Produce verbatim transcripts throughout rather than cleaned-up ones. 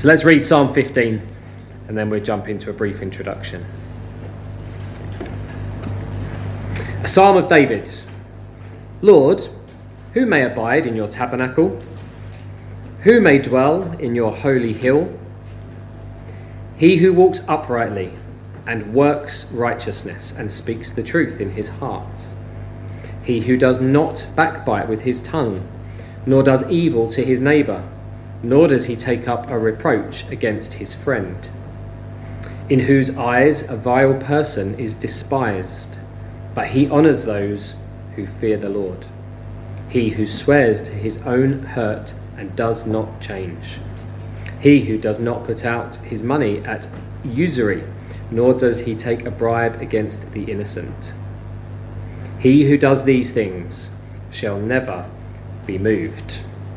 So let's read Psalm fifteen, and then we'll jump into a brief introduction. A Psalm of David. Lord, who may abide in your tabernacle? Who may dwell in your holy hill? He who walks uprightly and works righteousness and speaks the truth in his heart. He who does not backbite with his tongue, nor does evil to his neighbour, nor does he take up a reproach against his friend. In whose eyes a vile person is despised, but he honours those who fear the Lord. He who swears to his own hurt and does not change. He who does not put out his money at usury, nor does he take a bribe against the innocent. He who does these things shall never be moved.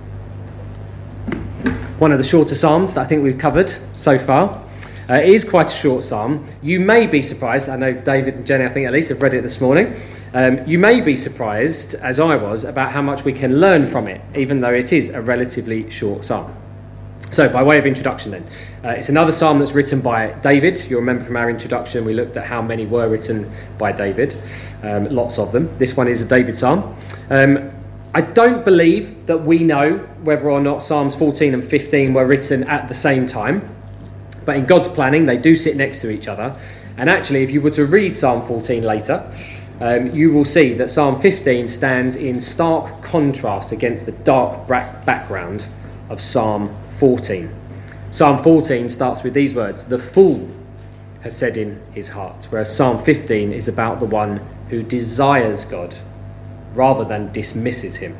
One of the shorter psalms that I think we've covered so far. Uh, it is quite a short psalm. You may be surprised, I know David and Jenny, I think at least, have read it this morning. Um, you may be surprised, as I was, about how much we can learn from it, even though it is a relatively short psalm. So, by way of introduction then, uh, it's another psalm that's written by David. You'll remember from our introduction, we looked at how many were written by David, um, lots of them. This one is a David psalm. Um, I don't believe that we know whether or not Psalms fourteen and fifteen were written at the same time. But in God's planning, they do sit next to each other. And actually, if you were to read Psalm fourteen later, um, you will see that Psalm fifteen stands in stark contrast against the dark background of Psalm fourteen. Psalm fourteen starts with these words, "The fool has said in his heart," whereas Psalm fifteen is about the one who desires God rather than dismisses him.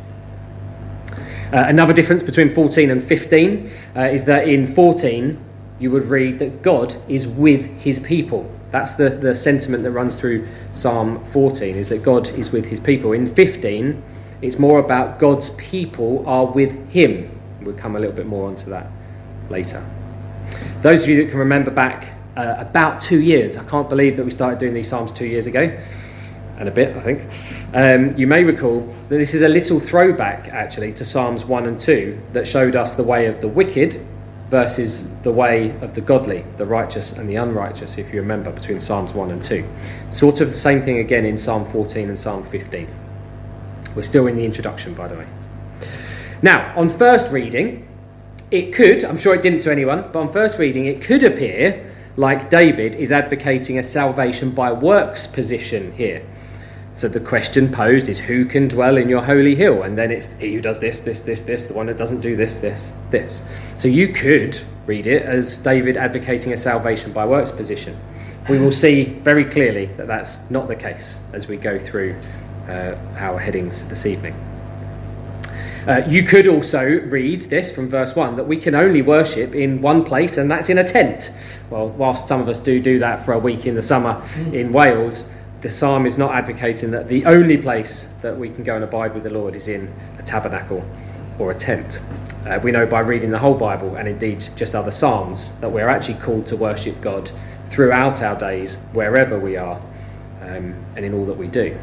Uh, another difference between fourteen and fifteen uh, is that in fourteen, you would read that God is with his people. That's the, the sentiment that runs through Psalm fourteen, is that God is with his people. In fifteen, it's more about God's people are with him. We'll come a little bit more onto that later. Those of you that can remember back uh, about two years, I can't believe that we started doing these Psalms two years ago, and a bit, I think. Um, you may recall that this is a little throwback, actually, to Psalms one and two that showed us the way of the wicked versus the way of the godly, the righteous and the unrighteous, if you remember, between Psalms one and two. Sort of the same thing again in Psalm fourteen and Psalm fifteen. We're still in the introduction, by the way. Now, on first reading, it could, I'm sure it didn't to anyone, but on first reading, it could appear like David is advocating a salvation by works position here. So the question posed is, who can dwell in your holy hill? And then it's he who does this, this, this, this, the one that doesn't do this, this, this. So you could read it as David advocating a salvation by works position. We will see very clearly that that's not the case as we go through uh, our headings this evening. Uh, you could also read this from verse one, that we can only worship in one place, and that's in a tent. Well, whilst some of us do do that for a week in the summer in Wales, the psalm is not advocating that the only place that we can go and abide with the Lord is in a tabernacle or a tent. Uh, we know by reading the whole Bible, and indeed just other psalms, that we're actually called to worship God throughout our days, wherever we are, um, and in all that we do.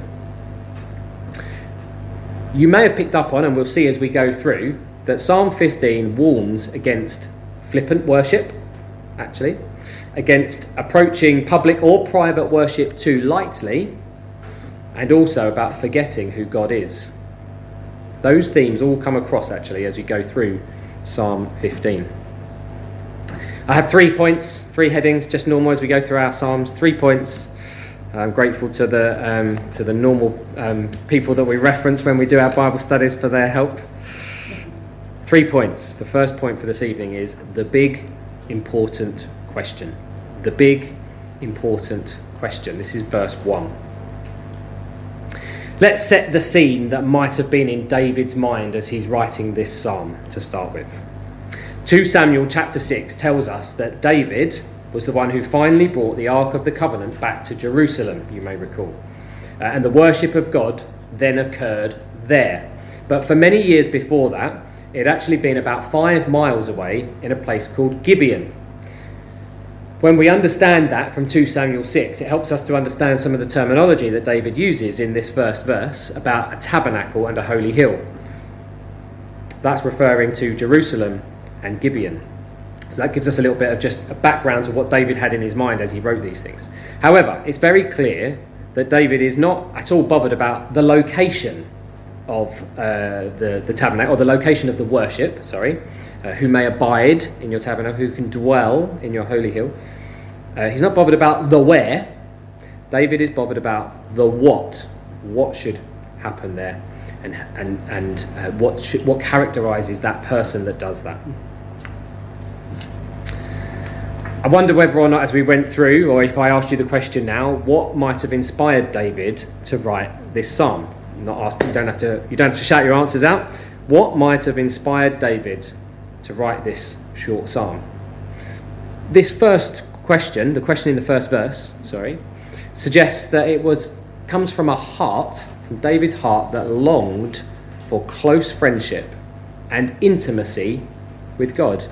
You may have picked up on, and we'll see as we go through, that Psalm fifteen warns against flippant worship, actually, against approaching public or private worship too lightly, and also about forgetting who God is. Those themes all come across, actually, as you go through Psalm fifteen. I have three points, three headings, just normal as we go through our Psalms, three points. I'm grateful to the um, to the normal um, people that we reference when we do our Bible studies for their help. Three points. The first point for this evening is the big, important question. The big, important question. This is verse one. Let's set the scene that might have been in David's mind as he's writing this psalm to start with. Second Samuel chapter six tells us that David was the one who finally brought the Ark of the Covenant back to Jerusalem, you may recall. Uh, and the worship of God then occurred there. But for many years before that, it had actually been about five miles away in a place called Gibeon. When we understand that from Second Samuel six, it helps us to understand some of the terminology that David uses in this first verse about a tabernacle and a holy hill. That's referring to Jerusalem and Gibeon. So that gives us a little bit of just a background to what David had in his mind as he wrote these things. However, it's very clear that David is not at all bothered about the location of uh, the, the tabernacle, or the location of the worship, sorry, uh, who may abide in your tabernacle, who can dwell in your holy hill. Uh, he's not bothered about the where. David is bothered about the what. What should happen there, and and and uh, what should, what characterises that person that does that. I wonder whether or not, as we went through, or if I asked you the question now, what might have inspired David to write this psalm? I'm not asked. You don't have to. You don't have to shout your answers out. What might have inspired David to write this short psalm? This first question, the question in the first verse, sorry, suggests that it was comes from a heart, from David's heart, that longed for close friendship and intimacy with God.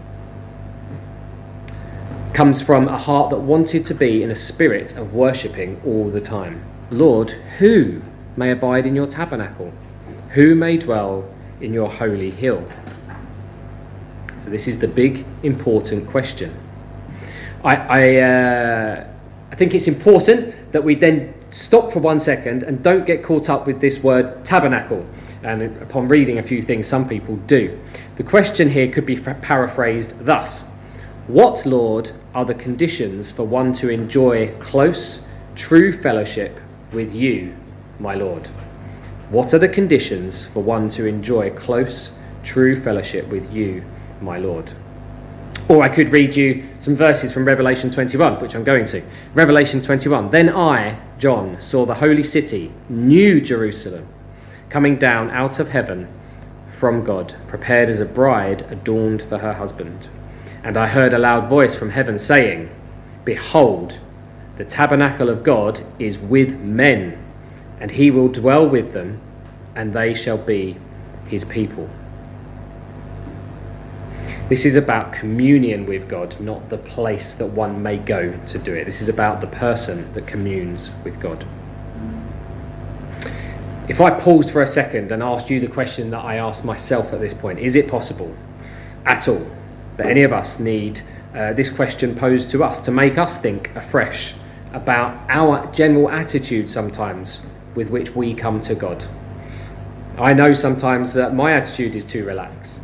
Comes from a heart that wanted to be in a spirit of worshipping all the time. Lord, who may abide in your tabernacle? Who may dwell in your holy hill? So this is the big, important question. I, I, uh, I think it's important that we then stop for one second and don't get caught up with this word tabernacle. And upon reading a few things, some people do. The question here could be paraphrased thus: what, Lord, are the conditions for one to enjoy close, true fellowship with you, my Lord? What are the conditions for one to enjoy close, true fellowship with you, my Lord? Or I could read you some verses from Revelation twenty-one, which I'm going to. Revelation twenty-one. Then I, John, saw the holy city, New Jerusalem, coming down out of heaven from God, prepared as a bride adorned for her husband. And I heard a loud voice from heaven saying, behold, the tabernacle of God is with men, and he will dwell with them, and they shall be his people. This is about communion with God, not the place that one may go to do it. This is about the person that communes with God. If I paused for a second and asked you the question that I asked myself at this point, is it possible at all that any of us need uh, this question posed to us to make us think afresh about our general attitude sometimes with which we come to God? I know sometimes that my attitude is too relaxed.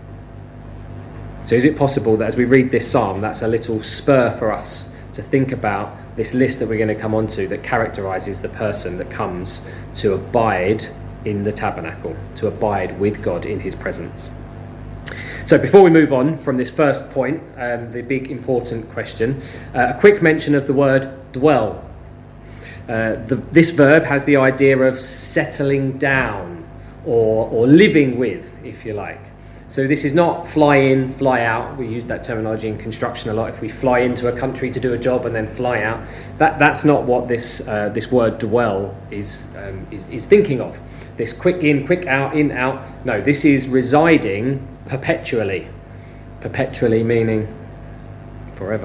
So is it possible that as we read this psalm, that's a little spur for us to think about this list that we're going to come onto that characterises the person that comes to abide in the tabernacle, to abide with God in his presence? So before we move on from this first point, um, the big important question, uh, a quick mention of the word dwell. Uh, the, this verb has the idea of settling down or, or living with, if you like. So this is not fly in, fly out. We use that terminology in construction a lot. If we fly into a country to do a job and then fly out, that, that's not what this uh, this word dwell is, um, is is thinking of. This quick in, quick out, in, out. No, this is residing perpetually. Perpetually meaning forever.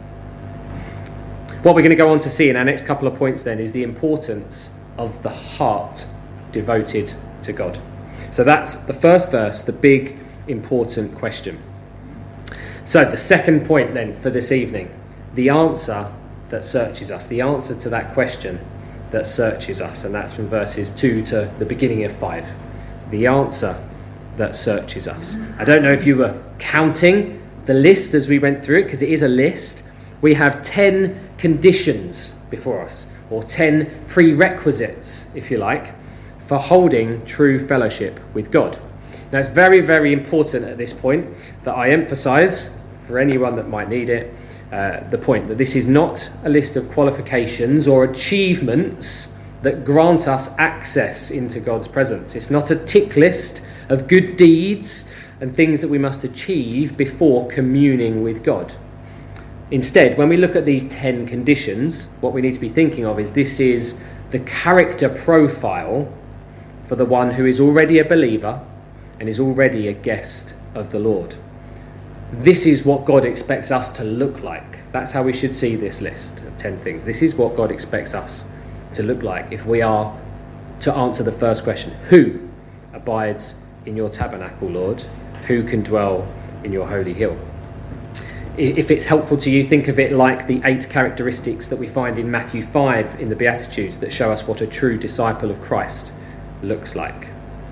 What we're going to go on to see in our next couple of points then is the importance of the heart devoted to God. So that's the first verse, the big important question. So the second point then for this evening, the answer that searches us, the answer to that question that searches us, and that's from verses two to the beginning of five. The answer that searches us. I don't know if you were counting the list as we went through it, because it is a list. We have ten conditions before us, or ten prerequisites, if you like, for holding true fellowship with God. Now, it's very, very important at this point that I emphasise, for anyone that might need it, uh, the point that this is not a list of qualifications or achievements that grant us access into God's presence. It's not a tick list of good deeds and things that we must achieve before communing with God. Instead, when we look at these ten conditions, what we need to be thinking of is this is the character profile for the one who is already a believer and is already a guest of the Lord. This is what God expects us to look like. That's how we should see this list of ten things. This is what God expects us to look like if we are to answer the first question. Who abides in your tabernacle, Lord? Who can dwell in your holy hill? If it's helpful to you, think of it like the eight characteristics that we find in Matthew five in the Beatitudes that show us what a true disciple of Christ looks like.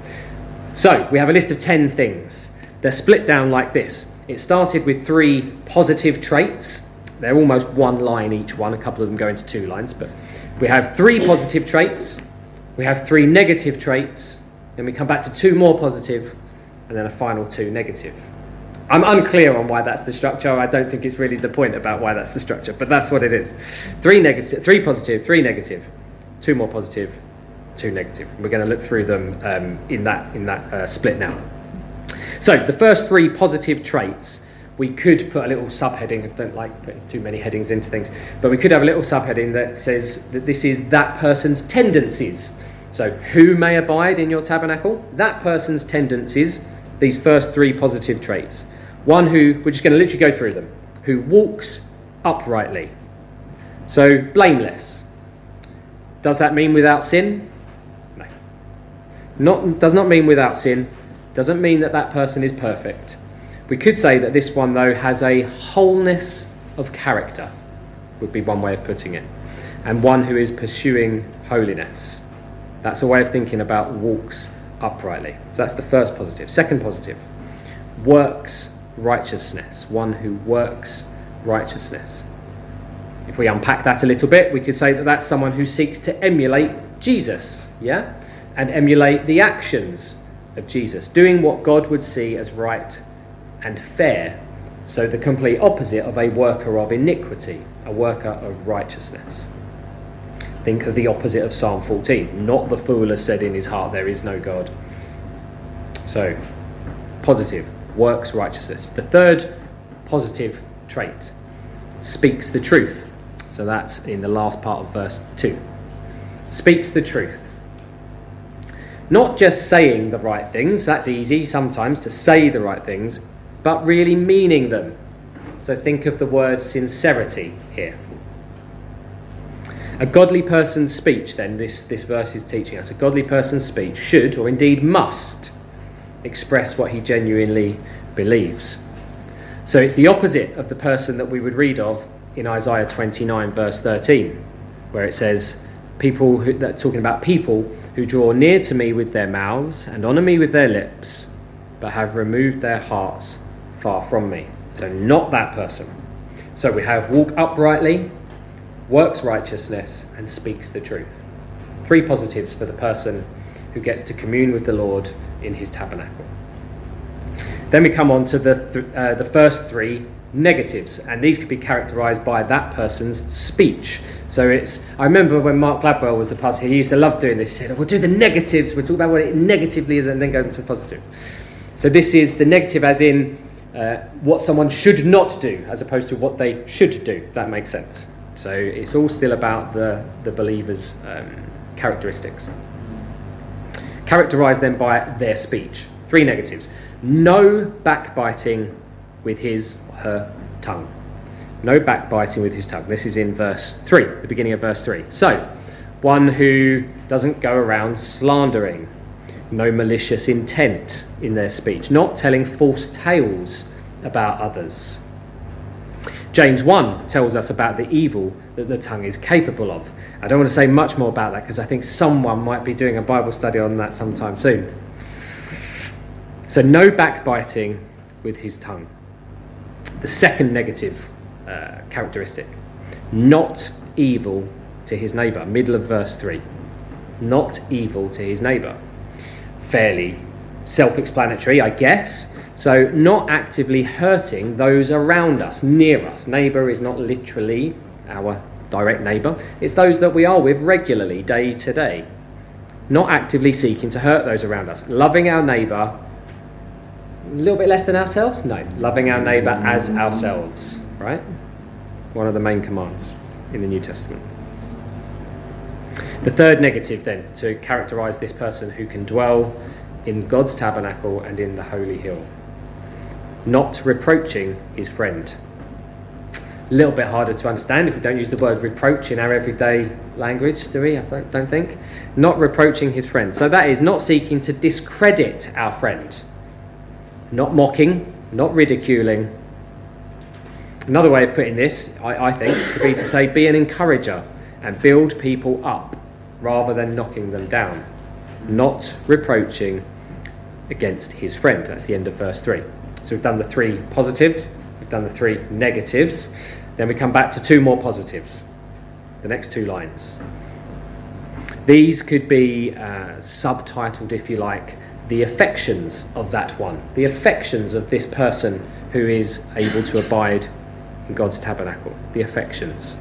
So we have a list of ten things. They're split down like this. It started with three positive traits. They're almost one line each one. A couple of them go into two lines, but we have three positive traits. We have three negative traits. Then we come back to two more positive, and then a final two negative. I'm unclear on why that's the structure. I don't think it's really the point about why that's the structure, but that's what it is. Three negative, three positive, three negative, two more positive, two negative. We're going to look through them um, in that in that uh, split now. So the first three positive traits, we could put a little subheading. I don't like putting too many headings into things, but we could have a little subheading that says that this is that person's tendencies. So who may abide in your tabernacle? That person's tendencies, these first three positive traits. One who, we're just going to literally go through them, who walks uprightly. So blameless. Does that mean without sin? No. Not, does not mean without sin. Doesn't mean that that person is perfect. We could say that this one, though, has a wholeness of character, would be one way of putting it. And one who is pursuing holiness. That's a way of thinking about walks uprightly. So that's the first positive. Second positive, works righteousness. One who works righteousness. If we unpack that a little bit, we could say that that's someone who seeks to emulate Jesus, yeah? And emulate the actions of Jesus, doing what God would see as right and fair. So the complete opposite of a worker of iniquity, a worker of righteousness. Think of the opposite of Psalm fourteen. Not the fool has said in his heart, there is no God. So, positive, works righteousness. The third positive trait, speaks the truth. So that's in the last part of verse two. Speaks the truth. Not just saying the right things, that's easy sometimes to say the right things, but really meaning them. So think of the word sincerity here. A godly person's speech, then, this, this verse is teaching us, a godly person's speech should, or indeed must, express what he genuinely believes. So it's the opposite of the person that we would read of in Isaiah twenty-nine, verse thirteen, where it says, people who, that talking about people who draw near to me with their mouths and honour me with their lips, but have removed their hearts far from me. So not that person. So we have walk uprightly, works righteousness, and speaks the truth. Three positives for the person who gets to commune with the Lord in his tabernacle. Then we come on to the th- uh, the first three negatives, and these could be characterised by that person's speech. So it's, I remember when Mark Gladwell was the pastor, he used to love doing this. He said, we'll do the negatives, we'll talk about what it negatively is, and then go into the positive. So this is the negative as in uh, what someone should not do, as opposed to what they should do, if that makes sense. So it's all still about the, the believer's um, characteristics. Characterise them by their speech. Three negatives. No backbiting with his or her tongue. No backbiting with his tongue. This is in verse three, the beginning of verse three. So, one who doesn't go around slandering. No malicious intent in their speech. Not telling false tales about others. James one tells us about the evil that the tongue is capable of. I don't want to say much more about that because I think someone might be doing a Bible study on that sometime soon. So no backbiting with his tongue. The second negative uh, characteristic, not evil to his neighbour. Middle of verse three. Not evil to his neighbour. Fairly self-explanatory, I guess. So not actively hurting those around us, near us. Neighbour is not literally our direct neighbour. It's those that we are with regularly, day to day. Not actively seeking to hurt those around us. Loving our neighbour a little bit less than ourselves? No. Loving our neighbour as ourselves, right? One of the main commands in the New Testament. The third negative then, to characterise this person who can dwell in God's tabernacle and in the holy hill. Not reproaching his friend. A little bit harder to understand if we don't use the word reproach in our everyday language, do we? I don't, don't think. Not reproaching his friend. So that is not seeking to discredit our friend. Not mocking, not ridiculing, Another way of putting this, I, I think, could be to say, be an encourager and build people up rather than knocking them down, not reproaching against his friend. That's the end of verse three. So we've done the three positives, we've done the three negatives, then we come back to two more positives, the next two lines. These could be uh, subtitled, if you like, the affections of that one, the affections of this person who is able to abide in God's tabernacle, the affections.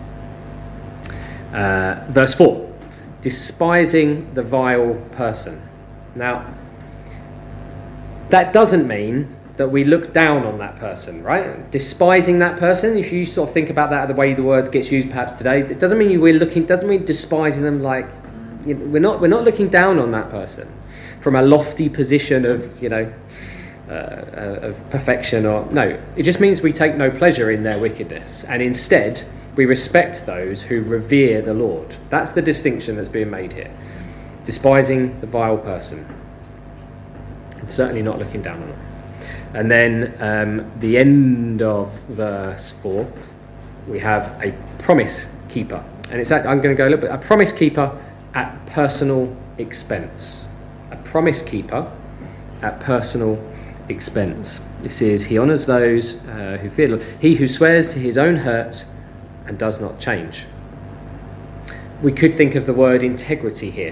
Uh, verse four, despising the vile person. Now, that doesn't mean that we look down on that person, right? Despising that person, if you sort of think about that the way the word gets used perhaps today, it doesn't mean we're looking, doesn't mean despising them like, you know, we're not we're not looking down on that person from a lofty position of, you know, uh, uh, of perfection, or no. It just means we take no pleasure in their wickedness, and instead we respect those who revere the Lord. That's the distinction that's being made here. Despising the vile person, and certainly not looking down on them. And then um, the end of verse four, we have a promise keeper, and it's I'm going to go a little bit. A promise keeper at personal expense. A promise keeper at personal expense. This is, he honours those uh, who fear the Lord. He who swears to his own hurt and does not change. We could think of the word integrity here.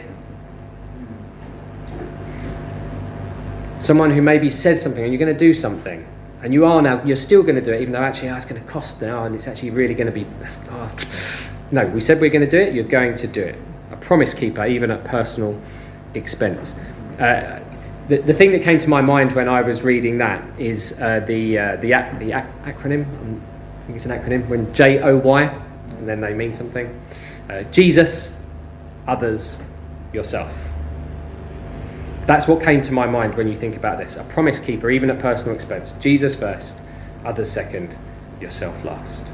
Someone who maybe says something and you're going to do something, and you are now, you're still going to do it, even though actually oh, it's going to cost now, and it's actually really going to be, oh. No, we said we're going to do it, you're going to do it. A promise keeper, even at personal expense. Uh, the, the thing that came to my mind when I was reading that is uh, the uh, the, ac- the ac- acronym, I think it's an acronym, when J O Y, and then they mean something. Uh, Jesus, others, yourself. That's what came to my mind when you think about this. A promise keeper, even at personal expense. Jesus first, others second, yourself last.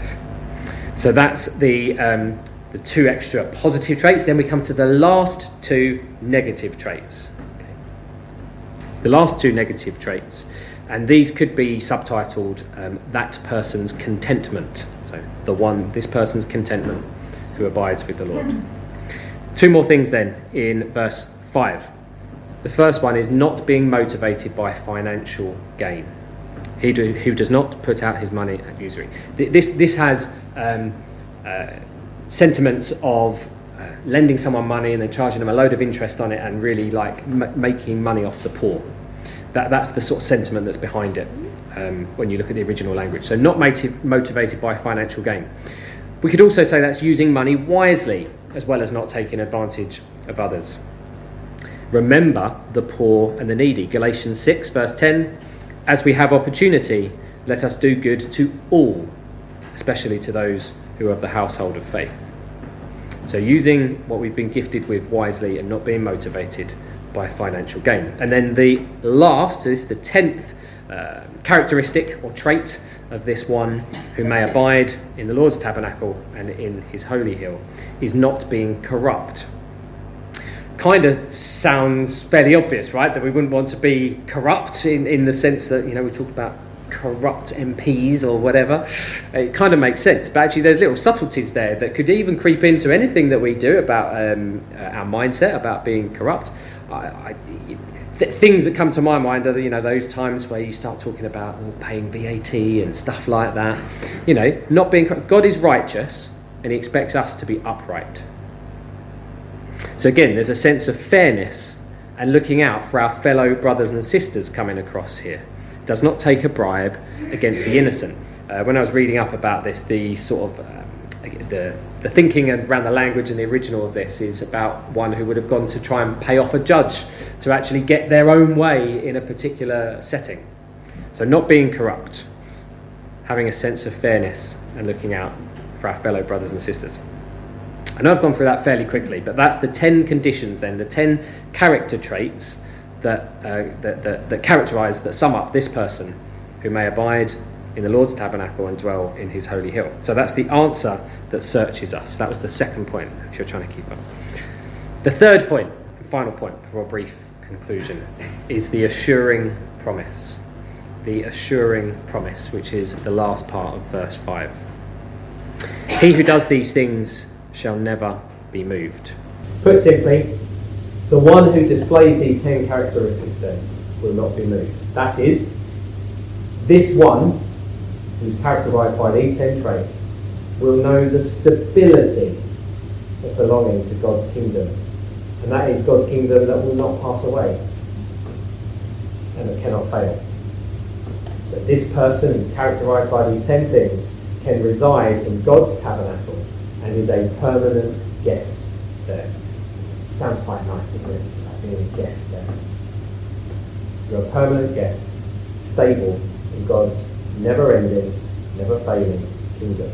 So that's the um, the two extra positive traits. Then we come to the last two negative traits. Okay. The last two negative traits. And these could be subtitled, um, that person's contentment. So the one, this person's contentment who abides with the Lord. Two more things then in verse five. The first one is not being motivated by financial gain. He do, who does not put out his money at usury. This this has um, uh, sentiments of uh, lending someone money and then charging them a load of interest on it and really like m- making money off the poor. That that's the sort of sentiment that's behind it um, when you look at the original language. So not motiv- motivated by financial gain. We could also say that's using money wisely as well as not taking advantage of others. Remember the poor and the needy. Galatians six verse ten, as we have opportunity, let us do good to all, especially to those who are of the household of faith. So using what we've been gifted with wisely and not being motivated by financial gain. And then the last is the tenth uh, characteristic or trait of this one who may abide in the Lord's tabernacle and in his holy hill, is not being corrupt. Kind of sounds fairly obvious, right? That we wouldn't want to be corrupt in, in the sense that, you know, we talk about corrupt M Ps or whatever. It kind of makes sense. But actually there's little subtleties there that could even creep into anything that we do about um, our mindset, about being corrupt. I, I, th- things that come to my mind are, you know, those times where you start talking about oh, paying V A T and stuff like that. You know, not being corrupt. God is righteous and he expects us to be upright. So again, there's a sense of fairness and looking out for our fellow brothers and sisters coming across here. Does not take a bribe against the innocent. Uh, when I was reading up about this, the sort of um, the the thinking around the language and the original of this is about one who would have gone to try and pay off a judge to actually get their own way in a particular setting. So not being corrupt, having a sense of fairness and looking out for our fellow brothers and sisters. I know I've gone through that fairly quickly, but that's the ten conditions then, the ten character traits that, uh, that, that, that characterise, that sum up this person who may abide in the Lord's tabernacle and dwell in his holy hill. So that's the answer that searches us. That was the second point, if you're trying to keep up. The third point, and final point before a brief conclusion, is the assuring promise. the assuring promise, which is the last part of verse five. He who does these things shall never be moved. Put simply, the one who displays these ten characteristics then will not be moved. That is, this one who's characterised by these ten traits will know the stability of belonging to God's kingdom. And that is God's kingdom that will not pass away and that cannot fail. So this person who's characterised by these ten things can reside in God's tabernacle and is a permanent guest there. Sounds quite nice, doesn't it? Like being a guest there. You're a permanent guest, stable in God's never-ending, never-failing kingdom.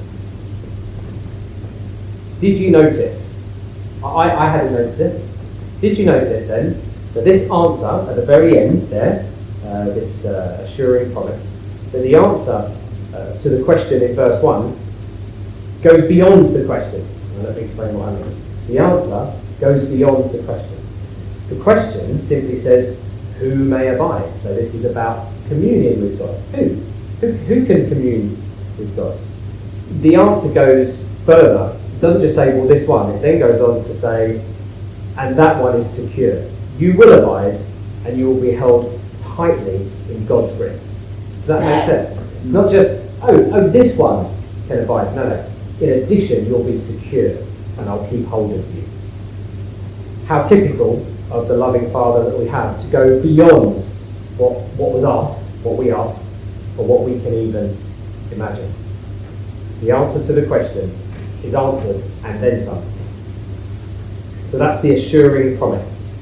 Did you notice? I, I hadn't noticed this. Did you notice then that this answer at the very end there, uh, this uh, assuring promise, that the answer uh, to the question in verse one goes beyond the question? Now, let me explain what I mean. The answer goes beyond the question. The question simply says, who may abide? So this is about communion with God. Who? Who, who can commune with God? The answer goes further. It doesn't just say, well, this one. It then goes on to say, and that one is secure. You will abide, and you will be held tightly in God's grip. Does that make sense? It's not just, oh, oh, this one can abide. No, no. In addition, you'll be secure, and I'll keep hold of you. How typical of the loving Father that we have to go beyond what, what was asked, what we asked, or what we can even imagine. The answer to the question is answered and then some. So that's the assuring promise.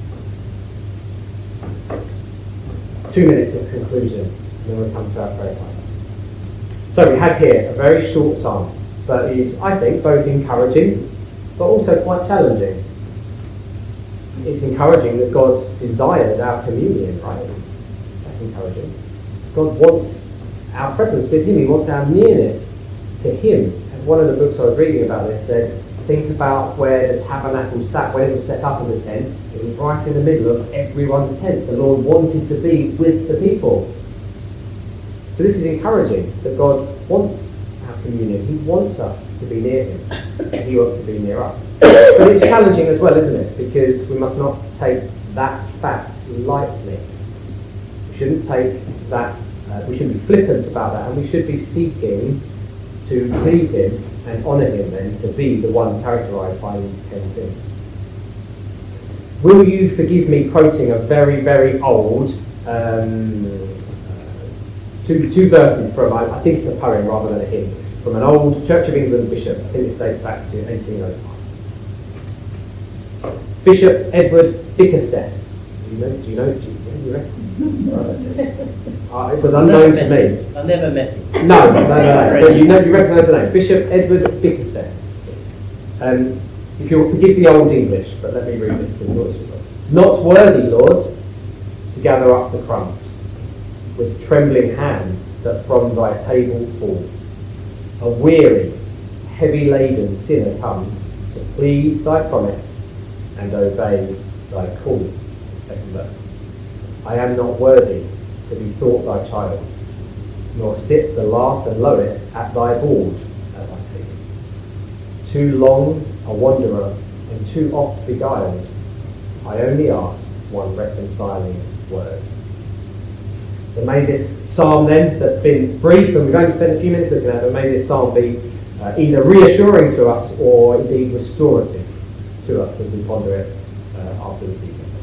Two minutes of conclusion, and then we'll come to our prayer time. So we had here a very short psalm, but is, I think, both encouraging, but also quite challenging. It's encouraging that God desires our communion, right? That's encouraging. God wants our presence with him. He wants our nearness to him. And one of the books I was reading about this said, think about where the tabernacle sat when it was set up as a tent. It was right in the middle of everyone's tent. The Lord wanted to be with the people. So this is encouraging that God wants our communion. He wants us to be near him. And he wants to be near us. But it's challenging as well, isn't it? Because we must not take that fact lightly. We shouldn't take that, uh, we shouldn't be flippant about that, and we should be seeking to please him and honour him then to be the one characterised by these ten things. Will you forgive me quoting a very, very old um, uh, two, two verses from, I, I think it's a poem rather than a hymn, from an old Church of England bishop. I think this dates back to eighteen oh five. Bishop Edward Bickersteth. Do you know? Do you know? Do you, do you reckon? uh, it was unknown to me. Him. I never met him. No, no, no, no. But you know, you recognise the name, Bishop Edward Bickersteth. Um, if you'll forgive the old English, but let me read this for you. Not worthy, Lord, to gather up the crumbs, with trembling hand that from thy table fall. A weary, heavy-laden sinner comes to plead thy promise and obey thy call. Second verse. I am not worthy to be thought thy child, nor sit the last and lowest at thy board at thy table. Too long a wanderer and too oft beguiled, I only ask one reconciling word. So may this psalm then, that's been brief and we've only spent a few minutes looking at it, but may this psalm be uh, either reassuring to us or indeed restorative to us as we ponder it uh, after this evening.